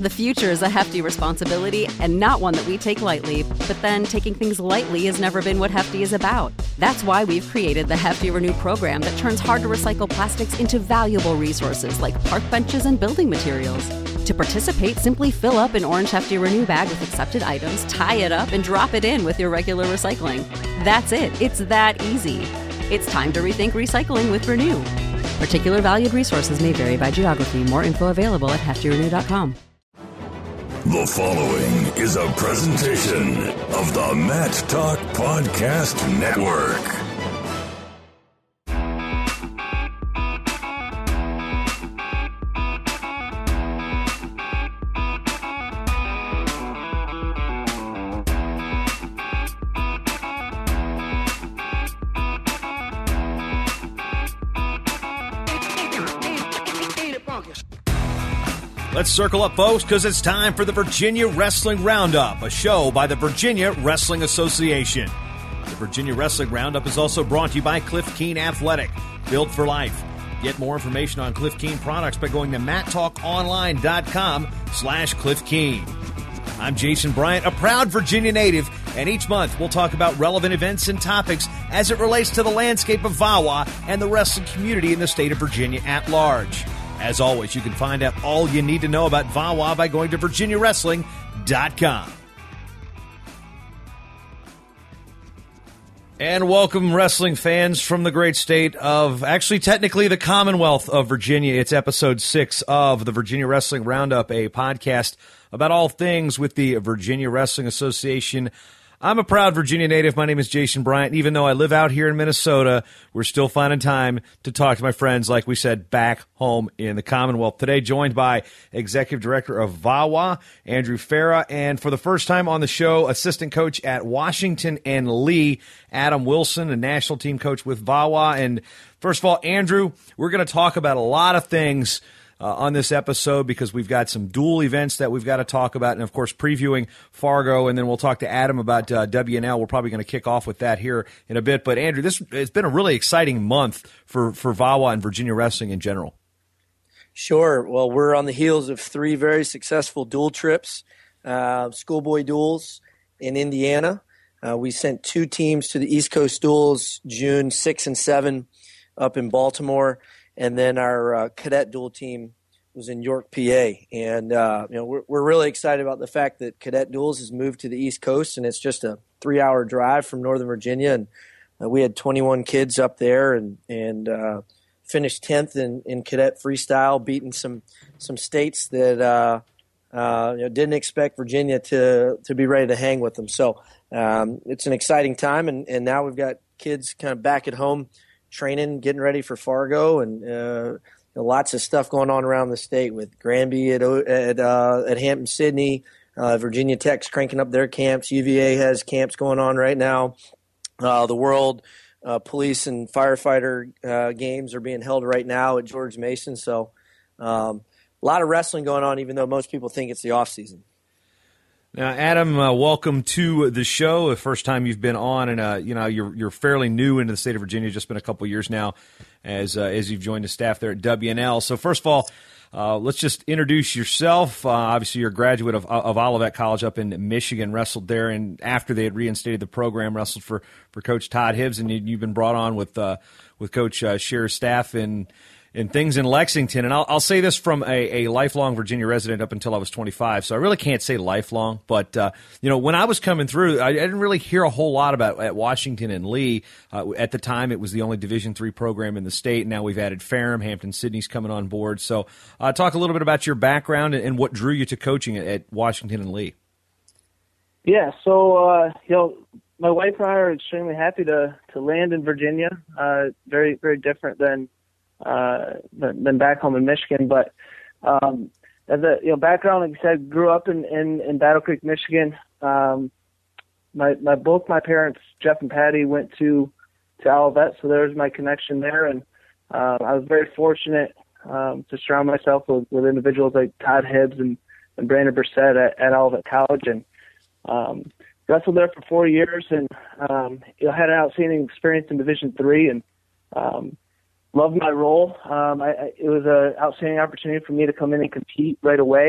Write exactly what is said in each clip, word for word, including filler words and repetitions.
The future is a hefty responsibility and not one that we take lightly, but then taking things lightly has never been what Hefty is about. That's why we've created the Hefty Renew program that turns hard-to-recycle plastics into valuable resources like park benches and building materials. To participate, simply fill up an orange Hefty Renew bag with accepted items, tie it up, and drop it in with your regular recycling. That's it. It's that easy. It's time to rethink recycling with Renew. Particular valued resources may vary by geography. More info available at hefty renew dot com. The following is a presentation of the Matt Talk Podcast Network. Let's circle up, folks, because it's time for the Virginia Wrestling Roundup, a show by the Virginia Wrestling Association. The Virginia Wrestling Roundup is also brought to you by Cliff Keen Athletic, built for life. Get more information on Cliff Keen products by going to matt talk online dot com slash Cliff Keen. I'm Jason Bryant, a proud Virginia native, and each month we'll talk about relevant events and topics as it relates to the landscape of V A W A and the wrestling community in the state of Virginia at large. As always, you can find out all you need to know about V A W A by going to virginia wrestling dot com. And welcome, wrestling fans from the great state of, actually, technically, the Commonwealth of Virginia. It's episode six of the Virginia Wrestling Roundup, a podcast about all things with the Virginia Wrestling Association. I'm a proud Virginia native. My name is Jason Bryant. Even though I live out here in Minnesota, we're still finding time to talk to my friends, like we said, back home in the Commonwealth. Today, joined by Executive Director of V A W A, Andrew Farah, and for the first time on the show, Assistant Coach at Washington and Lee, Adam Wilson, a national team coach with V A W A. And first of all, Andrew, we're going to talk about a lot of things Uh, on this episode because we've got some dual events that we've got to talk about, and of course previewing Fargo, and then we'll talk to Adam about uh, W N L. We're probably going to kick off with that here in a bit. But Andrew, this it's been a really exciting month for, for V A W A and Virginia wrestling in general. Sure. Well, we're on the heels of three very successful dual trips, uh, schoolboy duels in Indiana. Uh, we sent two teams to the East Coast duels June sixth and seventh up in Baltimore. And then our uh, cadet dual team was in York, P A. And, uh, you know, we're, we're really excited about the fact that cadet duels has moved to the East Coast, and it's just a three-hour drive from Northern Virginia. And uh, we had twenty-one kids up there and, and uh, finished tenth in, in cadet freestyle, beating some some states that uh, uh, you know, didn't expect Virginia to, to be ready to hang with them. So um, it's an exciting time, and, and now we've got kids kind of back at home training, getting ready for Fargo, and uh, you know, lots of stuff going on around the state with Granby at at, uh, at Hampton Sydney, uh, Virginia Tech's cranking up their camps. U V A has camps going on right now. Uh, the World uh, Police and Firefighter uh, games are being held right now at George Mason. So um, a lot of wrestling going on, even though most people think it's the off season. Now, Adam, uh, welcome to the show. The first time you've been on, and uh, you know you're you're fairly new into the state of Virginia. Just been a couple years now, as uh, as you've joined the staff there at W N L. So first of all, uh, let's just introduce yourself. Uh, obviously, you're a graduate of of Olivet College up in Michigan. Wrestled there, and after they had reinstated the program, wrestled for, for Coach Todd Hibbs, and you, you've been brought on with uh, with Coach uh, Scher's staff in. And things in Lexington. And I'll, I'll say this from a, a lifelong Virginia resident up until I was twenty-five, so I really can't say lifelong. But, uh, you know, when I was coming through, I, I didn't really hear a whole lot about at Washington and Lee. Uh, at the time, it was the only Division three program in the state. Now we've added Ferrum, Hampton Sydney's coming on board. So uh, talk a little bit about your background and, and what drew you to coaching at, at Washington and Lee. Yeah, so, uh, you know, my wife and I are extremely happy to, to land in Virginia. Uh, very, very different than Uh, than, than back home in Michigan. But um, as a you know background, like I said, grew up in, in, in Battle Creek, Michigan. Um, my my both my parents, Jeff and Patty, went to to Olivet, so there's my connection there. And uh, I was very fortunate um, to surround myself with, with individuals like Todd Hibbs and, and Brandon Brissett at, at Olivet College, and um, wrestled there for four years, and um, you know, had an outstanding experience in Division three, and um, loved my role. Um, I, I, it was an outstanding opportunity for me to come in and compete right away, and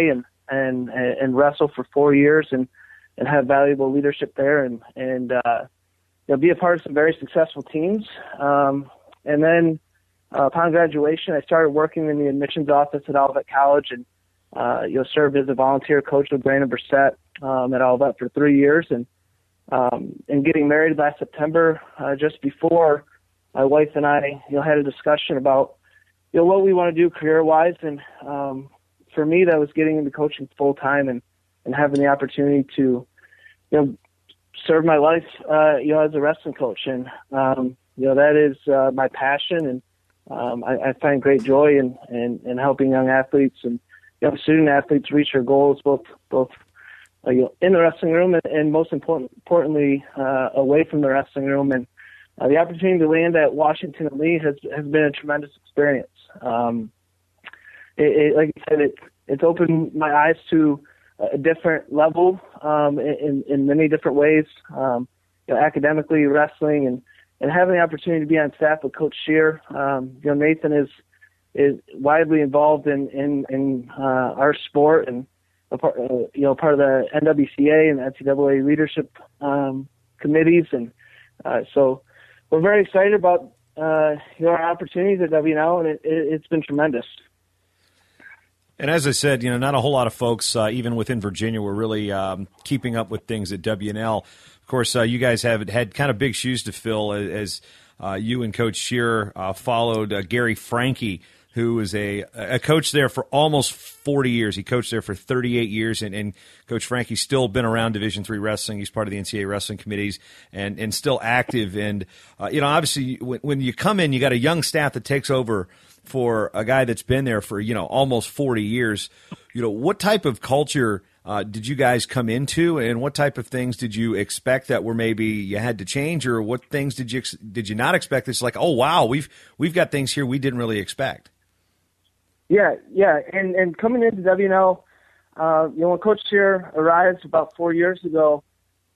and, and, and wrestle for four years and, and have valuable leadership there and, and, uh, you know, be a part of some very successful teams. Um, and then, uh, upon graduation, I started working in the admissions office at Olivet College and, uh, you know, served as a volunteer coach with Brandon Brissett, um, at Olivet for three years and, um, and getting married last September, uh, just before my wife and I, you know, had a discussion about, you know, what we want to do career-wise. And um, for me, that was getting into coaching full-time and, and having the opportunity to, you know, serve my life, uh, you know, as a wrestling coach. And, um, you know, that is uh, my passion. And um, I, I find great joy in, in, in helping young athletes and young student athletes reach their goals, both, both uh, you know, in the wrestling room and, and most important, importantly, uh, away from the wrestling room. And uh, the opportunity to land at Washington and Lee has, has been a tremendous experience. Um, it, it, like I said, it, it's opened my eyes to a different level um, in, in many different ways, um, you know, academically, wrestling, and, and having the opportunity to be on staff with Coach Scheer. Um, you know, Nathan is is widely involved in in, in uh, our sport and a part, uh, you know, part of the N W C A and the N C double A leadership um, committees, and uh, so we're very excited about uh, you know, our opportunities at W N L, and it, it, it's been tremendous. And as I said, you know, not a whole lot of folks, uh, even within Virginia, were really um, keeping up with things at W N L. Of course, uh, you guys have had kind of big shoes to fill as uh, you and Coach Scheer uh, followed uh, Gary Franke, who is a a coach there for almost forty years. He coached there for thirty-eight years, and, and Coach Franke's still been around Division three wrestling. He's part of the N C double A wrestling committees and, and still active. And, uh, you know, obviously when, when you come in, you got a young staff that takes over for a guy that's been there for, you know, almost forty years. You know, what type of culture uh, did you guys come into, and what type of things did you expect that were maybe you had to change, or what things did you did you not expect? It's like, oh, wow, we've we've got things here we didn't really expect. Yeah, yeah, and and coming into W N L, uh, you know, when Coach Scheer arrived about four years ago,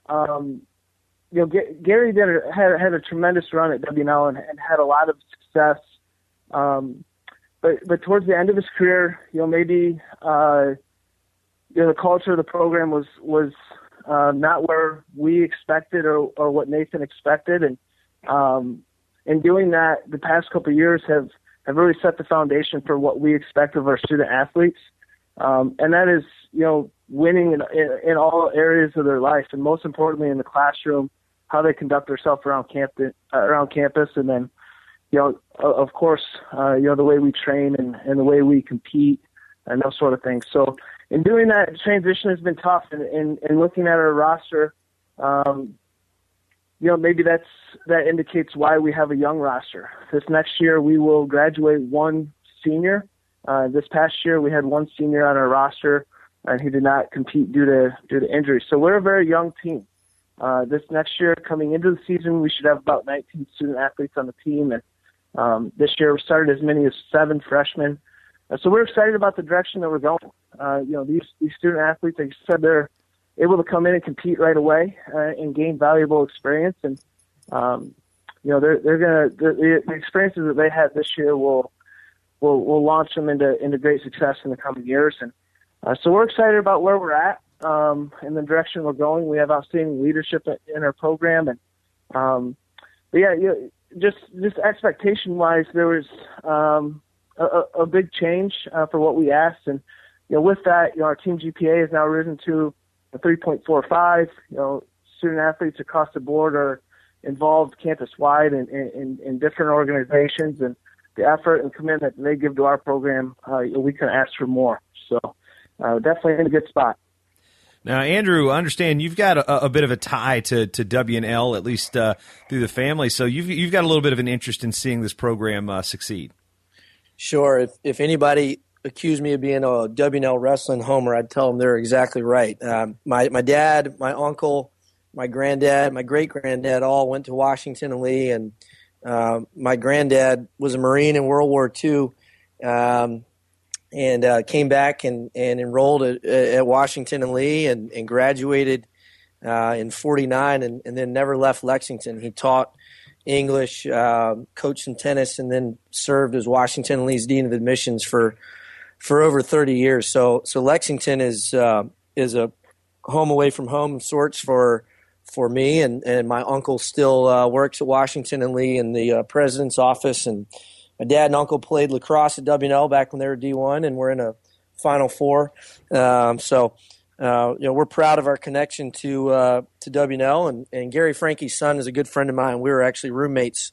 um, you know, G- Gary did a, had had a tremendous run at W N L and, and had a lot of success. Um, but but towards the end of his career, you know, maybe uh, you know, the culture of the program was was uh, not where we expected or or what Nathan expected, and um, in doing that, the past couple of years have. have really set the foundation for what we expect of our student athletes. Um, and that is, you know, winning in, in, in all areas of their life, and most importantly in the classroom, how they conduct themselves around campus, uh, around campus. And then, you know, of course, uh, you know, the way we train and, and the way we compete and those sort of things. So in doing that, transition has been tough, and, and, and looking at our roster, um, you know, maybe that's that indicates why we have a young roster. This next year, we will graduate one senior. Uh, this past year, we had one senior on our roster, and he did not compete due to due to injury. So we're a very young team. Uh, this next year, coming into the season, we should have about nineteen student athletes on the team, and um, this year we started as many as seven freshmen. Uh, so we're excited about the direction that we're going. Uh, you know, these these student athletes, like I said, they're able to come in and compete right away uh, and gain valuable experience. And, um, you know, they're, they're going to, the, the experiences that they had this year will, will, will launch them into, into great success in the coming years. And uh, so we're excited about where we're at um, and the direction we're going. We have outstanding leadership in our program. And, um, but yeah, you know, just, just expectation wise, there was um, a, a big change uh, for what we asked. And, you know, with that, you know, our team G P A has now risen to a three point four five. You know, student athletes across the board are involved campus-wide in, in, in different organizations, and the effort and commitment that they give to our program, uh, we can ask for more. So uh, definitely in a good spot. Now, Andrew, I understand you've got a, a bit of a tie to, to W N L, at least uh, through the family, so you've, you've got a little bit of an interest in seeing this program uh, succeed. Sure. If, if anybody accused me of being a W N L wrestling homer, I'd tell them they're exactly right. Um, my my dad, my uncle, my granddad, my great granddad all went to Washington and Lee, and uh, my granddad was a Marine in World War Two, um, and uh, came back and, and enrolled at, at Washington and Lee, and, and graduated uh, in forty-nine, and, and then never left Lexington. He taught English, uh, coached some tennis, and then served as Washington and Lee's Dean of Admissions for for over thirty years. So so Lexington is uh, is a home away from home sorts for for me, and, and my uncle still uh, works at Washington and Lee in the uh, president's office, and my dad and uncle played lacrosse at W N L back when they were D one, and we're in a Final Four. Um, so, uh, you know, we're proud of our connection to uh, to W N L, and, and Gary Frankie's son is a good friend of mine. We were actually roommates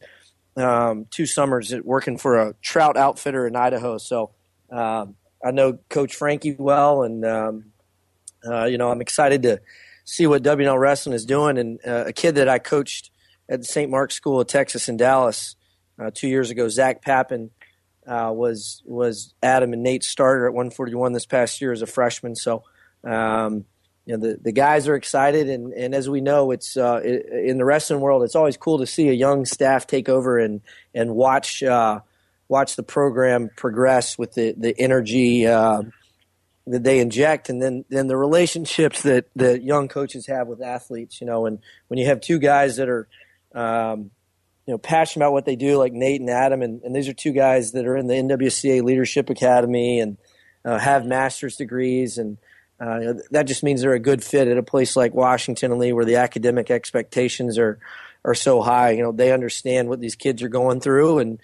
um, two summers at working for a trout outfitter in Idaho. So um, I know Coach Frankie well, and um, uh, you know, I'm excited to see what W N L Wrestling is doing. And uh, a kid that I coached at the Saint Mark's School of Texas in Dallas uh, two years ago, Zach Pappin, uh, was was Adam and Nate's starter at one forty-one this past year as a freshman. So, um, you know, the, the guys are excited. And, and as we know, it's uh, it, in the wrestling world, it's always cool to see a young staff take over and and watch uh, watch the program progress with the the energy Uh, that they inject, and then, then the relationships that, that young coaches have with athletes, you know, and when you have two guys that are, um, you know, passionate about what they do, like Nate and Adam, and, and these are two guys that are in the N W C A Leadership Academy and uh, have master's degrees, and uh, you know, that just means they're a good fit at a place like Washington and Lee, where the academic expectations are, are so high. You know, they understand what these kids are going through, and,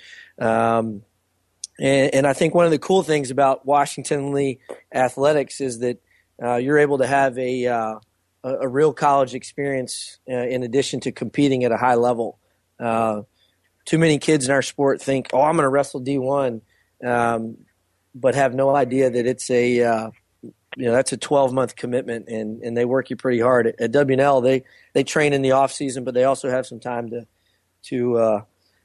um, And, and I think one of the cool things about Washington Lee athletics is that uh, you're able to have a uh, a, a real college experience uh, in addition to competing at a high level. Uh, too many kids in our sport think, "Oh, I'm going to wrestle D one," um, but have no idea that it's a uh, you know that's a twelve month commitment, and, and they work you pretty hard. At, at W N L, they they train in the off season, but they also have some time to to uh,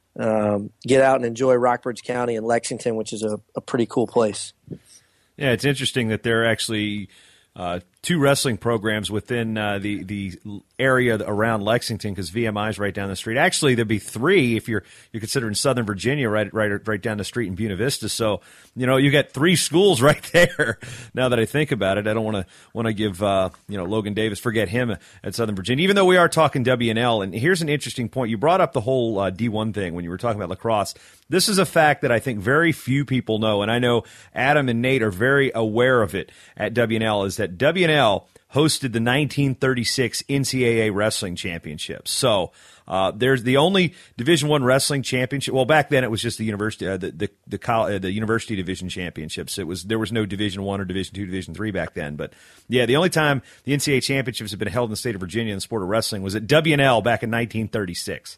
Um, get out and enjoy Rockbridge County and Lexington, which is a, a pretty cool place. Yeah, it's interesting that there are actually uh, two wrestling programs within uh, the the area around Lexington, because V M I is right down the street. Actually, there'd be three if you're you're considering Southern Virginia, right right right down the street in Buena Vista. So you know you got three schools right there. Now that I think about it, I don't want to want to give uh, you know Logan Davis, forget him at Southern Virginia. Even though we are talking W N L, and here's an interesting point. You brought up the whole uh, D one thing when you were talking about lacrosse. This is a fact that I think very few people know, and I know Adam and Nate are very aware of it at W N L. Is that W N L hosted the nineteen thirty-six N C double A Wrestling Championships. So uh, there's the only Division One wrestling championship. Well, back then it was just the university, uh, the the the, college, uh, the university division championships. It was there was no Division One or Division Two, Division Three back then. But yeah, the only time the N C double A championships have been held in the state of Virginia in the sport of wrestling was at W N L back in nineteen thirty-six.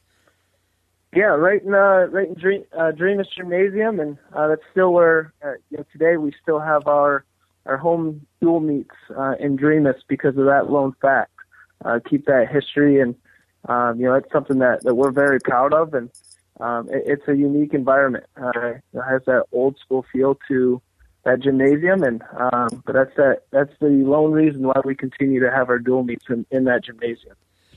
Yeah, right in uh, right in Dream, uh, Dreamus Gymnasium, and uh, that's still where uh, you know today we still have our our home dual meets uh, in Dreamus because of that lone fact. Uh, keep that history, and um, you know it's something that, that we're very proud of, and um, it, it's a unique environment. Uh, it has that old school feel to that gymnasium, and um, but that's that that's the lone reason why we continue to have our dual meets in, in that gymnasium.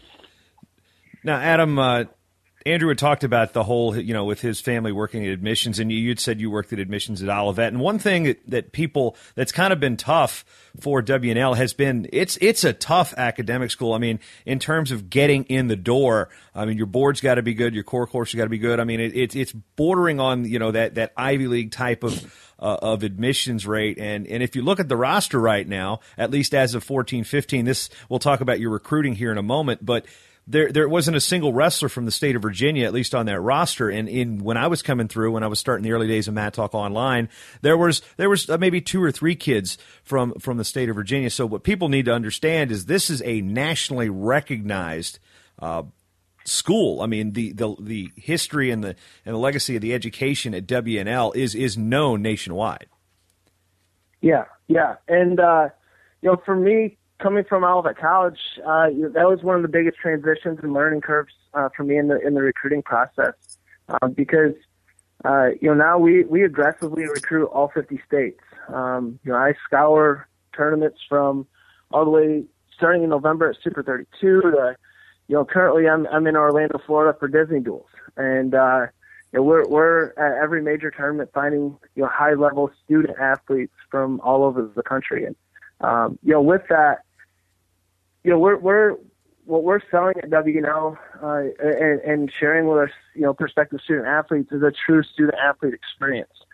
Now, Adam. Uh Andrew had talked about the whole, you know, with his family working at admissions, and you, you'd said you worked at admissions at Olivet. And one thing that, that people, that's kind of been tough for W N L has been, it's it's a tough academic school. I mean, in terms of getting in the door, I mean, your board's got to be good, your core course has got to be good. I mean, it, it, it's bordering on, you know, that, that Ivy League type of uh, of admissions rate. And, and if you look at the roster right now, at least as of fourteen fifteen, this, we'll talk about your recruiting here in a moment, but There, there wasn't a single wrestler from the state of Virginia, at least on that roster. And in when I was coming through, when I was starting the early days of Mat Talk Online, there was there was maybe two or three kids from from the state of Virginia. So what people need to understand is this is a nationally recognized uh, school. I mean, the, the the history and the and the legacy of the education at W N L is is known nationwide. Yeah, yeah, and uh, you know, for me, coming from Olivet College, uh, that was one of the biggest transitions and learning curves uh, for me in the in the recruiting process, uh, because uh, you know now we, we aggressively recruit all fifty states. Um, you know, I scour tournaments from all the way starting in November at Super thirty-two to you know currently I'm I'm in Orlando, Florida for Disney Duels, and uh, you know, we're we're at every major tournament finding you know high level student athletes from all over the country, and um, you know with that. You know, we're we're what we're selling at W N L uh, and, and sharing with our you know prospective student athletes is a true student athlete experience.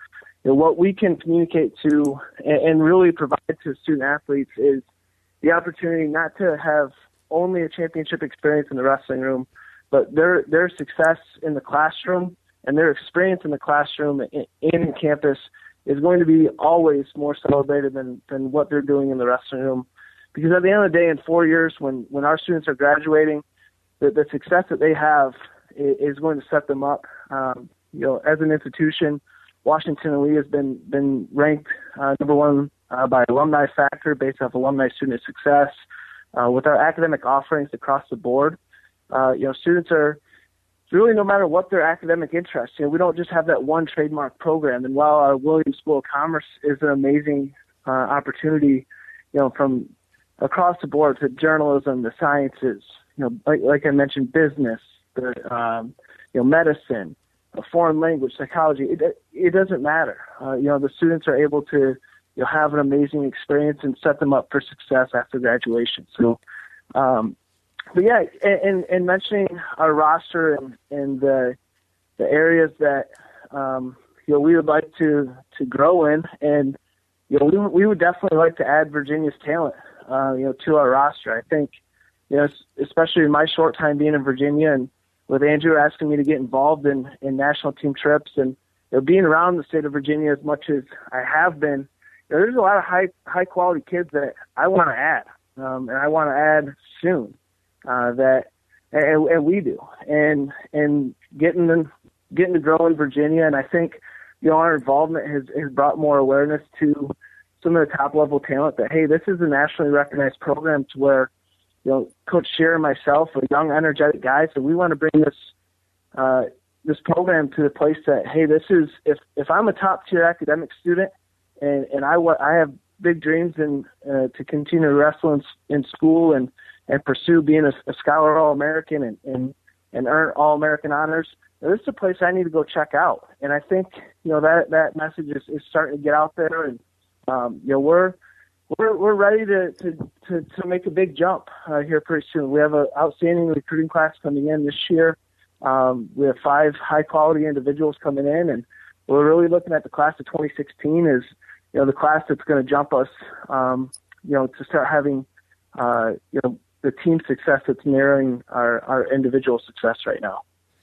you know, what we can communicate to and, and really provide to student athletes is the opportunity not to have only a championship experience in the wrestling room, but their their success in the classroom and their experience in the classroom in, in campus is going to be always more celebrated than, than what they're doing in the wrestling room. Because at the end of the day, in four years, when, when our students are graduating, the, the success that they have is, is going to set them up. Um, you know, as an institution, Washington and Lee has been been ranked uh, number one uh, by Alumni Factor based off alumni student success. Uh, with our academic offerings across the board, uh, you know, students are really, no matter what their academic interests, you know, we don't just have that one trademark program. And while our Williams School of Commerce is an amazing uh, opportunity, you know, from across the board to journalism, the sciences, you know, like, like I mentioned, business, the, um, you know, medicine, a foreign language, psychology, it, it doesn't matter. Uh, you know, the students are able to, you know, have an amazing experience and set them up for success after graduation. So, um, but yeah, and, and mentioning our roster and, and the, the areas that, um, you know, we would like to, to grow in, and, you know, we, we would definitely like to add Virginia's talent, uh, you know, to our roster. I think, you know, especially in my short time being in Virginia and with Andrew asking me to get involved in, in national team trips and, you know, being around the state of Virginia as much as I have been, you know, there's a lot of high high quality kids that I want to add, um, and I want to add soon. Uh, that and, and we do, and and getting them getting to grow in Virginia, and I think, you know, our involvement has, has brought more awareness to some of the top level talent that, hey, this is a nationally recognized program to where, you know, Coach Scheer and myself are young, energetic guys, and we want to bring this uh, this program to the place that, hey, this is if if I'm a top tier academic student. And, and I, I have big dreams in, uh, to continue to wrestle in, in school and, and pursue being a, a scholar All-American and, and, and earn All-American honors. Now, this is a place I need to go check out. And I think, you know, that, that message is, is starting to get out there. And, um, you know, we're, we're, we're ready to, to, to, to make a big jump uh, here pretty soon. We have an outstanding recruiting class coming in this year. Um, we have five high-quality individuals coming in, and we're really looking at the class of twenty sixteen as, you know, the class that's going to jump us, um, you know, to start having, uh, you know, the team success that's mirroring our, our individual success right now.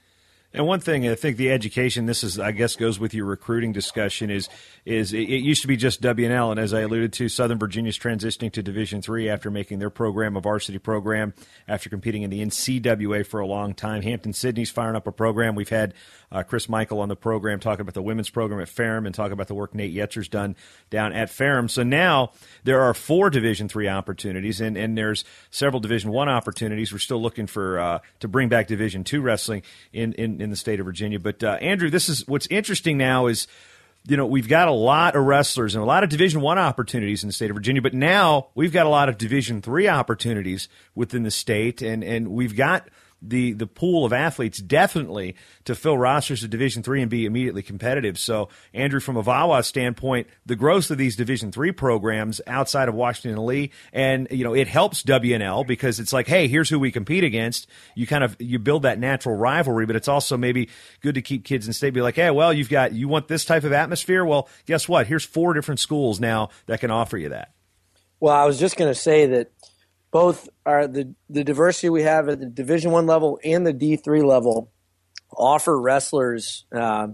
And one thing, I think the education, this is, I guess, goes with your recruiting discussion, is is it, it used to be just W and L, and as I alluded to, Southern Virginia's transitioning to Division three after making their program a varsity program after competing in the N C double A for a long time. Hampton-Sydney's firing up a program. We've had uh, Chris Michael on the program talking about the women's program at Ferrum and talking about the work Nate Yetzer's done down at Ferrum. So now there are four Division three opportunities, and, and there's several Division one opportunities. We're still looking for uh, to bring back Division two wrestling in, in in the state of Virginia. But uh, Andrew, this is what's interesting now is, you know, we've got a lot of wrestlers and a lot of Division One opportunities in the state of Virginia, but now we've got a lot of Division Three opportunities within the state, and and we've got the the pool of athletes definitely to fill rosters of Division Three and be immediately competitive. So, Andrew, from a V A W A standpoint, the growth of these Division Three programs outside of Washington and Lee, and you know, it helps W and L because it's like, hey, here's who we compete against. You kind of you build that natural rivalry, but it's also maybe good to keep kids in state be like, hey, well, you've got you want this type of atmosphere. Well, guess what? Here's four different schools now that can offer you that. Well, I was just going to say that both are the, the diversity we have at the Division One level and the D three level offer wrestlers uh,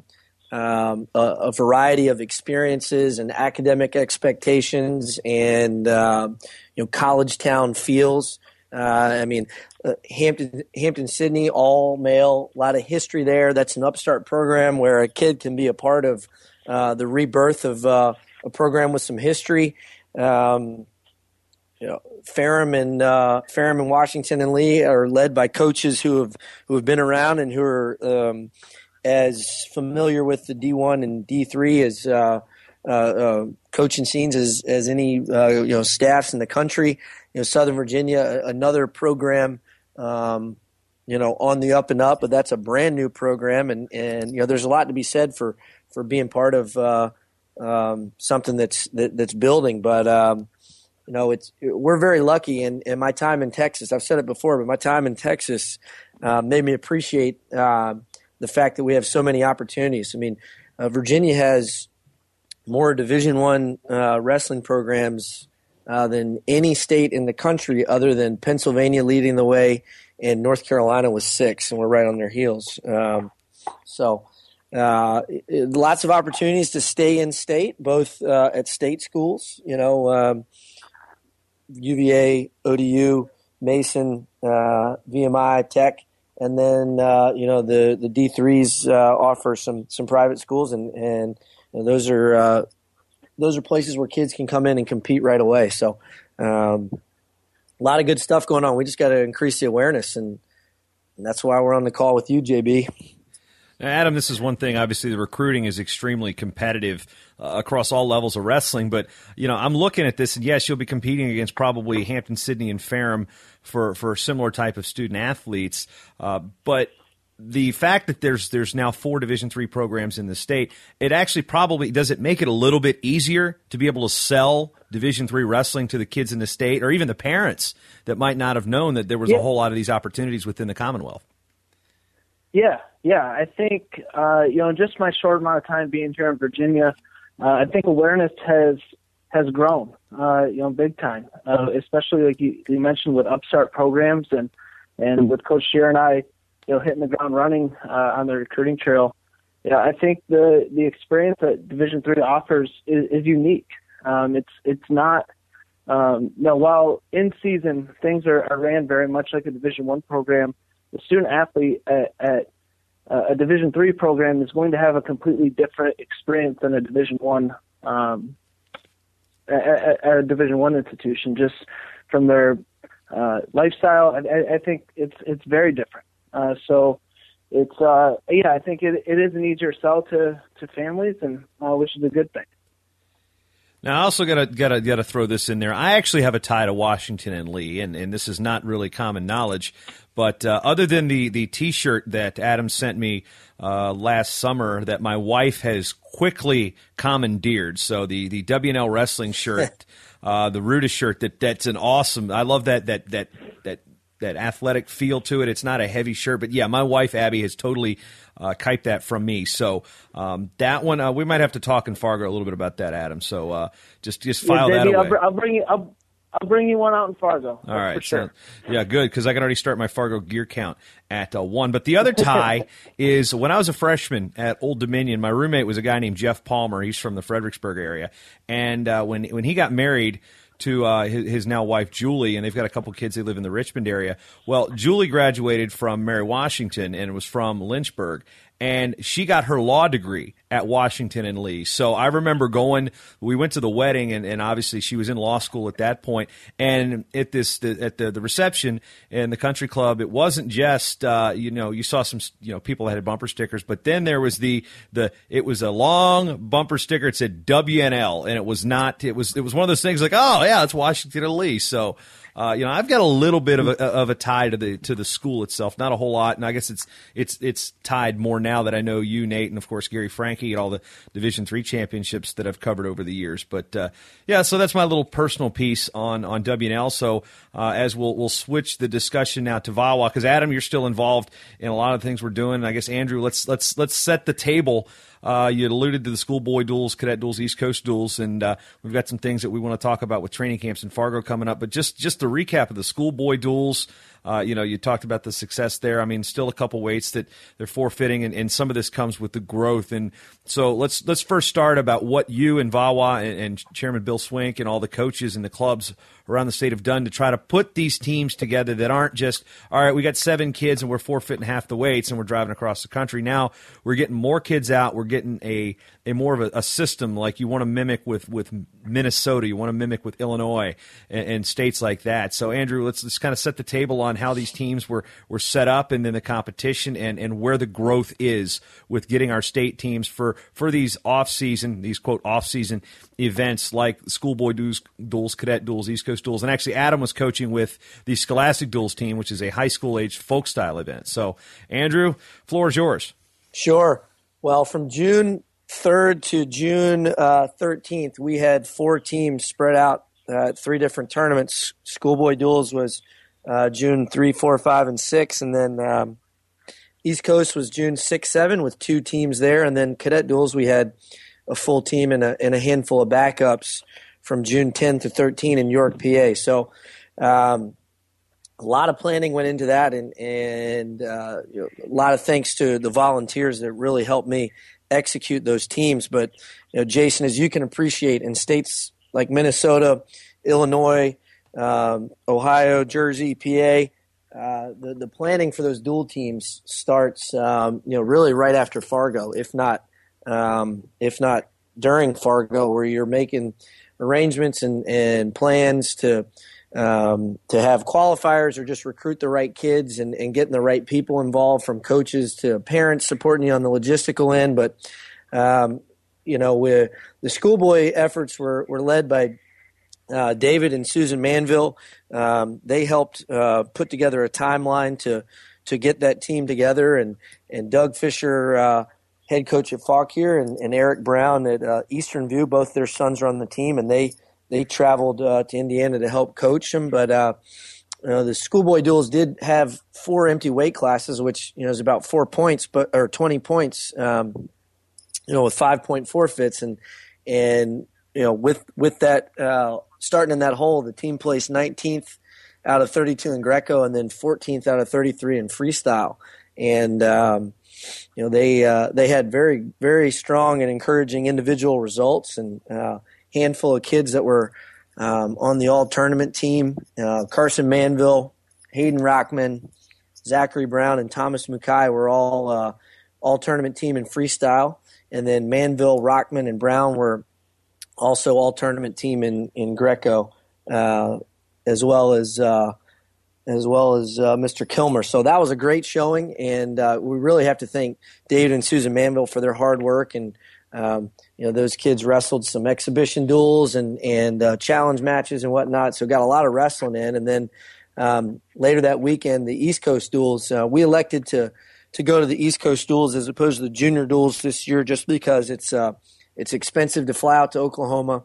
um, a, a variety of experiences and academic expectations and uh, you know, college town feels. Uh, I mean, uh, Hampton Hampton-Sydney, all male, a lot of history there. That's an upstart program where a kid can be a part of uh, the rebirth of uh, a program with some history. Um, You know, Ferrum and uh, Ferrum and Washington and Lee are led by coaches who have who have been around and who are um, as familiar with the D one and D three as uh, uh, uh, coaching scenes as as any uh, you know staffs in the country. You know, Southern Virginia, another program, um, you know, on the up and up, but that's a brand new program, and and you know, there's a lot to be said for for being part of uh, um, something that's that, that's building, but. Um, You know, it's we're very lucky, and in, in my time in Texas, I've said it before, but my time in Texas uh, made me appreciate uh, the fact that we have so many opportunities. I mean, uh, Virginia has more Division One uh, wrestling programs uh, than any state in the country, other than Pennsylvania leading the way, and North Carolina was six, and we're right on their heels. Um, so. Uh, it, lots of opportunities to stay in state, both uh, at state schools, you know, um, U V A, O D U, Mason, uh, V M I, Tech, and then uh, you know the the D threes uh, offer some some private schools, and and you know, those are uh, those are places where kids can come in and compete right away. So um, a lot of good stuff going on. We just got to increase the awareness, and, and that's why we're on the call with you, J B. Now, Adam, this is one thing. Obviously, the recruiting is extremely competitive uh, across all levels of wrestling. But, you know, I'm looking at this, and yes, you'll be competing against probably Hampton, Sydney, and Ferrum for, for similar type of student athletes. Uh, but the fact that there's there's now four Division three programs in the state, it actually probably does it make it a little bit easier to be able to sell Division three wrestling to the kids in the state, or even the parents that might not have known that there was yeah. a whole lot of these opportunities within the Commonwealth. Yeah, yeah. I think, uh, you know, just my short amount of time being here in Virginia, uh, I think awareness has has grown, uh, you know, big time, uh, especially like you, you mentioned with upstart programs and, and with Coach Shear and I, you know, hitting the ground running uh, on the recruiting trail. Yeah, I think the, the experience that Division three offers is, is unique. Um, it's it's not, um, you know, while in season things are, are ran very much like a Division one program, the student athlete at, at uh, a Division three program is going to have a completely different experience than a Division one um, at, at a Division one institution. Just from their uh, lifestyle, I, I think it's it's very different. Uh, so it's uh, yeah, I think it it is an easier sell to to families, and uh, which is a good thing. Now, I also gotta gotta gotta throw this in there. I actually have a tie to Washington and Lee, and, and this is not really common knowledge. But uh, other than the, the T-shirt that Adam sent me uh, last summer that my wife has quickly commandeered, so the, the W N L wrestling shirt, uh, the Rudis shirt, that that's an awesome. I love that that that that that athletic feel to it. It's not a heavy shirt, but yeah, my wife Abby has totally uh, kiped that from me. So um, that one, uh, we might have to talk in Fargo a little bit about that, Adam. So uh, just just file yeah, Davey, that away. I'll, br- I'll bring you. I'll- I'll bring you one out in Fargo. All right. For sure. So, yeah, good, because I can already start my Fargo gear count at uh, one. But the other tie is when I was a freshman at Old Dominion, my roommate was a guy named Jeff Palmer. He's from the Fredericksburg area. And uh, when when he got married to uh, his, his now wife, Julie, and they've got a couple kids. They live in the Richmond area. Well, Julie graduated from Mary Washington and was from Lynchburg. And she got her law degree at Washington and Lee. So I remember going, we went to the wedding, and, and obviously she was in law school at that point. And at this, the, at the, the reception in the country club, it wasn't just, uh, you know, you saw some, you know, people that had bumper stickers, but then there was the, the, it was a long bumper sticker. It said W N L, and it was not, it was, it was one of those things like, oh yeah, it's Washington and Lee. So, Uh, you know, I've got a little bit of a, of a tie to the to the school itself, not a whole lot, and I guess it's it's it's tied more now that I know you, Nate, and of course Gary Franke, and all the Division three championships that I've covered over the years. But uh, yeah, so that's my little personal piece on on W N L. So uh, as we'll we'll switch the discussion now to V A W A, because Adam, you're still involved in a lot of things we're doing. And I guess Andrew, let's let's let's set the table. Uh, you alluded to the schoolboy duels, cadet duels, East Coast duels, and uh, we've got some things that we want to talk about with training camps in Fargo coming up. But just just a recap of the schoolboy duels. Uh, you know, you talked about the success there. I mean, still a couple weights that they're forfeiting, and, and some of this comes with the growth. And so let's let's first start about what you and V A W A and, and Chairman Bill Swink and all the coaches and the clubs around the state have done to try to put these teams together that aren't just, all right, we got seven kids and we're forfeiting half the weights and we're driving across the country. Now we're getting more kids out. We're getting a, a more of a, a system like you want to mimic with, with Minnesota. You want to mimic with Illinois and, and states like that. So, Andrew, let's, let's kind of set the table on how these teams were, were set up and then the competition and, and where the growth is with getting our state teams for, for these off-season, these, quote, off-season events like schoolboy duels, duels, cadet duels, East Coast duels. And actually, Adam was coaching with the Scholastic Duels team, which is a high school-aged folk-style event. So, Andrew, floor is yours. Sure. Well, from June third to June uh, thirteenth, we had four teams spread out uh, at three different tournaments. Schoolboy duels was uh, June three, four, five, and six, and then um, East Coast was June six, seven with two teams there, and then cadet duels we had a full team and a, and a handful of backups from June tenth to thirteenth in York, P A. So um, a lot of planning went into that, and, and uh, you know, a lot of thanks to the volunteers that really helped me execute those teams. But, you know, Jason, as you can appreciate, in states like Minnesota, Illinois, um, Ohio, Jersey, P A, uh, the, the planning for those dual teams starts, um, you know, really right after Fargo, if not, um, if not during Fargo, where you're making arrangements and, and plans to um, to have qualifiers or just recruit the right kids and, and getting the right people involved, from coaches to parents supporting you on the logistical end. But, um, you know, we're, the schoolboy efforts were, were led by uh, David and Susan Manville. Um, they helped uh, put together a timeline to to get that team together, and, and Doug Fisher, uh, head coach at Fauquier, and, and Eric Brown at uh, Eastern View, both their sons are on the team, and they They traveled uh, to Indiana to help coach them. But uh, you know, the schoolboy duels did have four empty weight classes, which, you know, is about four points, but or twenty points, um, you know, with five point forfeits. And, and you know, with with that uh, starting in that hole, the team placed nineteenth out of thirty-two in Greco, and then fourteenth out of thirty-three in freestyle. And um, you know, they uh, they had very, very strong and encouraging individual results, and uh, handful of kids that were um, on the all-tournament team. Uh, Carson Manville, Hayden Rockman, Zachary Brown, and Thomas Mukai were all uh, all-tournament team in freestyle. And then Manville, Rockman, and Brown were also all-tournament team in, in Greco, uh, as well as uh, as well as uh, Mister Kilmer. So that was a great showing, and uh, we really have to thank David and Susan Manville for their hard work. And Um, you know, those kids wrestled some exhibition duels and, and uh, challenge matches and whatnot, so got a lot of wrestling in. And then um, later that weekend, the East Coast duels, uh, we elected to to go to the East Coast duels as opposed to the junior duels this year, just because it's uh, it's expensive to fly out to Oklahoma,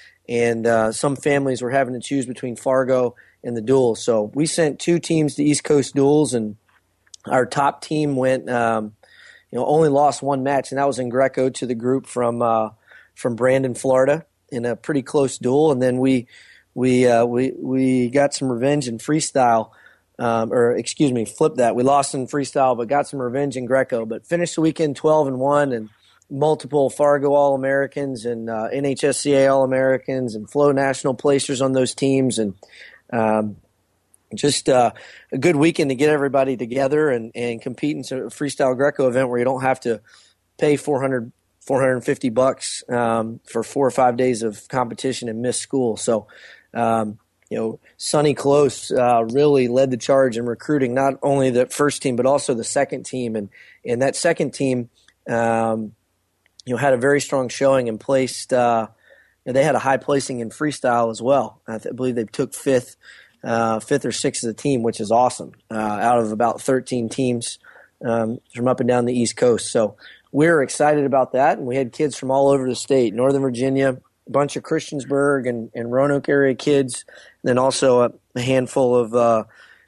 and uh, some families were having to choose between Fargo and the duels. So we sent two teams to East Coast duels, and our top team went um, – You know, only lost one match, and that was in Greco to the group from uh, from Brandon, Florida, in a pretty close duel. And then we we uh, we we got some revenge in freestyle, um, or excuse me, flip that. We lost in freestyle, but got some revenge in Greco. But finished the weekend twelve and one, and multiple Fargo All-Americans and uh, N H S C A All-Americans and Flow National placers on those teams, and um, just uh, a good weekend to get everybody together and, and compete in a freestyle Greco event where you don't have to pay four hundred, four hundred fifty bucks um, for four or five days of competition and miss school. So, um, you know, Sonny Close uh, really led the charge in recruiting not only the first team but also the second team, and and that second team, um, you know, had a very strong showing and placed. Uh, you know, they had a high placing in freestyle as well. I, th- I believe they took fifth. Uh, fifth or sixth as a team, which is awesome, uh, out of about thirteen teams um, from up and down the East Coast. So we're excited about that, and we had kids from all over the state, Northern Virginia, a bunch of Christiansburg and, and Roanoke area kids, and then also a, a handful of uh,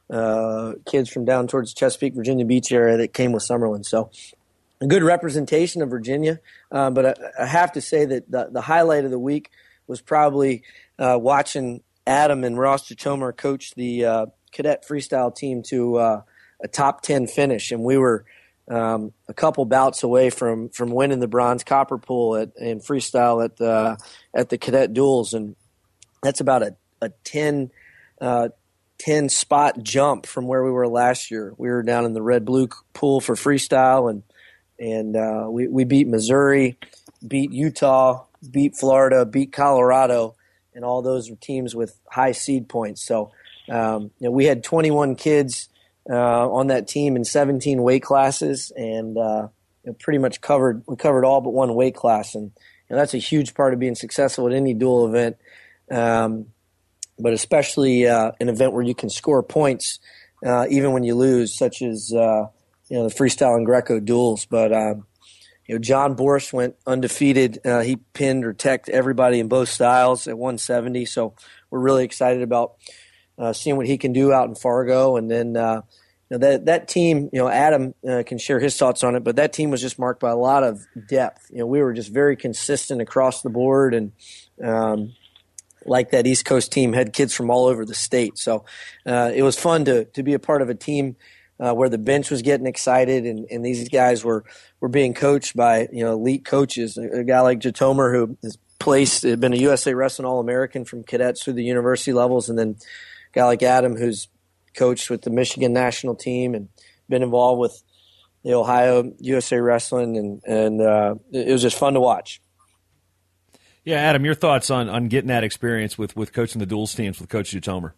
uh, kids from down towards Chesapeake, Virginia Beach area that came with Summerlin. So a good representation of Virginia, uh, but I, I have to say that the, the highlight of the week was probably uh, watching Adam and Ross Jatomer coached the uh, cadet freestyle team to uh, a top ten finish, and we were um, a couple bouts away from, from winning the bronze copper pool at, in freestyle at the at the cadet duels, and that's about a a ten, uh, ten spot jump from where we were last year. We were down in the red blue pool for freestyle, and and uh, we we beat Missouri, beat Utah, beat Florida, beat Colorado. And all those were teams with high seed points. So, um, you know, we had twenty-one kids uh, on that team in seventeen weight classes, and uh, you know, pretty much covered. We covered all but one weight class, and you know, that's a huge part of being successful at any dual event. Um, but especially uh, an event where you can score points uh, even when you lose, such as uh, you know the freestyle and Greco duels. But um, You know, John Borsch went undefeated. Uh, he pinned or teched everybody in both styles at one seventy. So we're really excited about uh, seeing what he can do out in Fargo. And then, uh, you know, that that team, you know, Adam uh, can share his thoughts on it, but that team was just marked by a lot of depth. You know, we were just very consistent across the board, and um, like that East Coast team had kids from all over the state. So uh, it was fun to to be a part of a team uh, where the bench was getting excited, and, and these guys were, were being coached by, you know, elite coaches. A, a guy like Jatomer, who has placed, had been a U S A Wrestling All-American from cadets through the university levels, and then a guy like Adam, who's coached with the Michigan national team and been involved with the Ohio U S A Wrestling, and, and uh, it was just fun to watch. Yeah, Adam, your thoughts on, on getting that experience with, with coaching the duals teams with Coach Jatomer?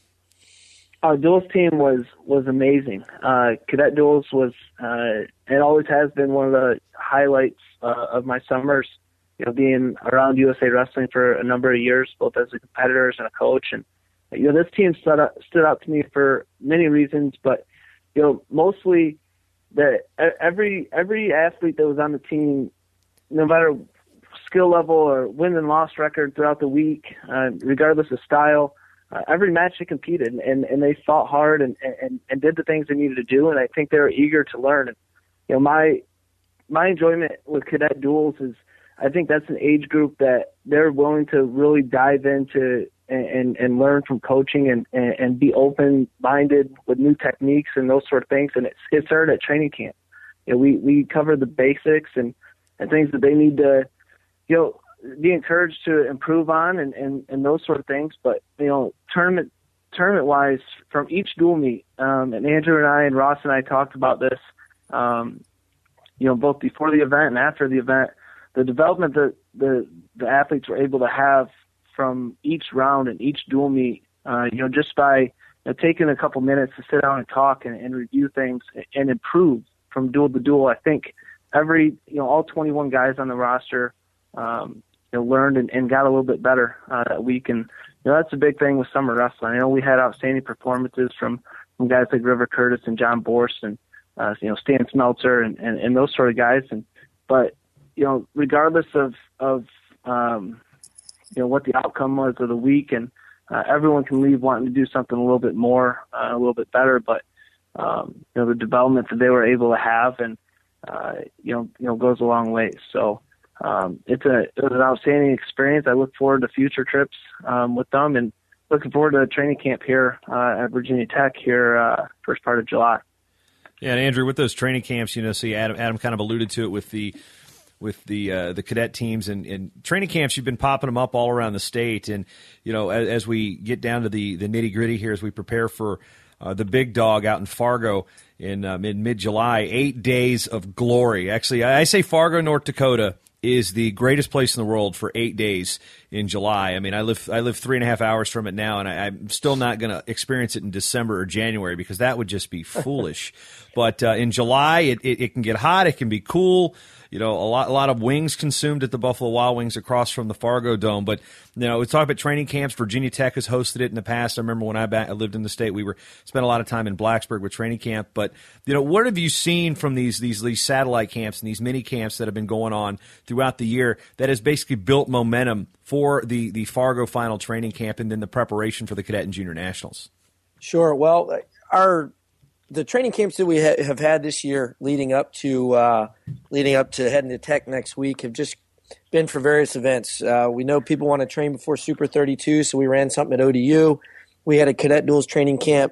Our duals team was was amazing. Uh, Cadet duals was uh, it always has been one of the highlights uh, of my summers. You know, being around U S A Wrestling for a number of years, both as a competitor and a coach, and you know, this team stood out, stood out to me for many reasons, but you know, mostly that every every athlete that was on the team, no matter skill level or win and loss record throughout the week, uh, regardless of style. Uh, every match they competed, and, and they fought hard and, and, and did the things they needed to do, and I think they were eager to learn. And, you know, my my enjoyment with cadet duals is I think that's an age group that they're willing to really dive into and, and, and learn from coaching and, and, and be open-minded with new techniques and those sort of things. And it's, it started at training camp. You know, we, we covered the basics and, and things that they need to, you know, be encouraged to improve on and, and, and those sort of things. But, you know, tournament tournament wise from each dual meet, um, and Andrew and I and Ross and I talked about this, um, you know, both before the event and after the event, the development that the, the athletes were able to have from each round and each dual meet, uh, you know, just by you know, taking a couple minutes to sit down and talk and, and review things and improve from dual to dual. I think every, you know, all twenty-one guys on the roster, um, you know, learned and, and got a little bit better uh, that week. And, you know, that's a big thing with summer wrestling. I know we had outstanding performances from, from guys like River Curtis and John Borst and, uh, you know, Stan Smeltzer and, and, and those sort of guys. And, but, you know, regardless of, of, um, you know, what the outcome was of the week, and uh, everyone can leave wanting to do something a little bit more, uh, a little bit better, but, um, you know, the development that they were able to have and, uh, you know, you know, goes a long way. So, Um, it's a it was an outstanding experience. I look forward to future trips um, with them, and looking forward to training camp here uh, at Virginia Tech here uh, first part of July. Yeah, and Andrew, with those training camps, you know, see Adam Adam kind of alluded to it with the with the uh, the cadet teams and, and training camps. You've been popping them up all around the state, and you know, as, as we get down to the the nitty gritty here, as we prepare for uh, the big dog out in Fargo in uh, mid mid July, eight days of glory. Actually, I say Fargo, North Dakota is the greatest place in the world for eight days in July. I mean, I live I live three and a half hours from it now, and I, I'm still not going to experience it in December or January because that would just be foolish. But uh, in July, it, it, it can get hot. It can be cool. You know, a lot a lot of wings consumed at the Buffalo Wild Wings across from the Fargo Dome. But, you know, we talk about training camps. Virginia Tech has hosted it in the past. I remember when I, back, I lived in the state, we were spent a lot of time in Blacksburg with training camp. But, you know, what have you seen from these these these satellite camps and these mini camps that have been going on throughout the year that has basically built momentum for the, the Fargo final training camp and then the preparation for the Cadet and Junior Nationals? Sure. Well, our the training camps that we ha- have had this year leading up to uh, leading up to heading to Tech next week have just been for various events. Uh, we know people want to train before Super thirty-two, so we ran something at O D U. We had a Cadet Duels training camp